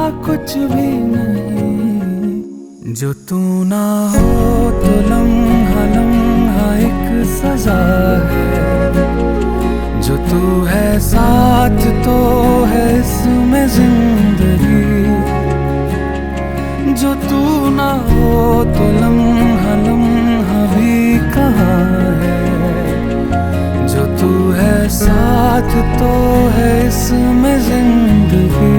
कुछ भी नहीं। जो तू ना हो तो लम्हा लम्हा एक सजा है। जो तू है साथ तो है इसमें जिंदगी। जो तू ना हो तो लम्हा लम्हा भी कहाँ है। जो तू है साथ तो है इसमें जिंदगी।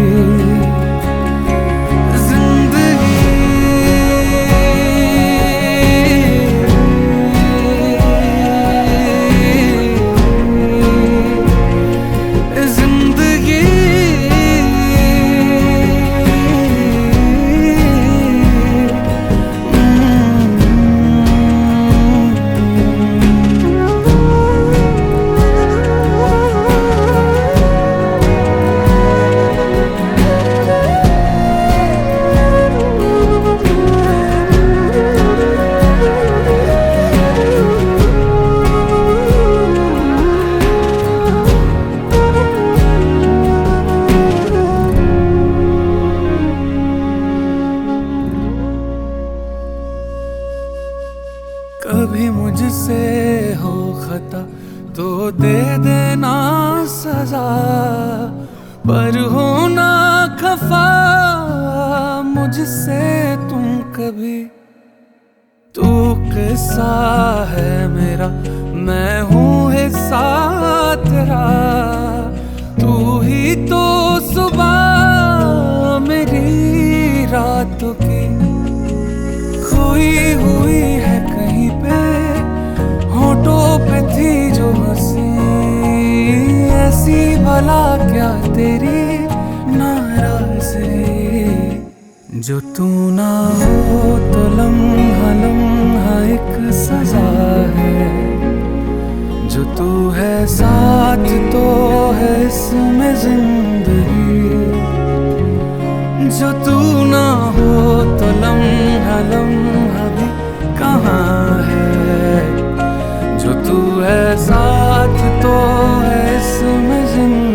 कभी मुझसे हो खता तो दे देना सजा। पर हो ना खफा मुझसे तुम कभी। तू किस्सा है मेरा, मैं हूँ हिस्सा तेरा। तू ही तो सुबह मेरी रातों की। खोई हुई है कहीं पे होठों पे थी जो हंसी। ऐसी भला क्या तेरी नाराज़ी। जो तू ना हो तो लम्हा लम्हा एक सजा है। जो तू है साथ तो है इसमें जिंदगी। जो तू ना हो तो लम्हा लम्हा भी कहाँ है। जो तू है साथ तो है इसमें जिंदगी।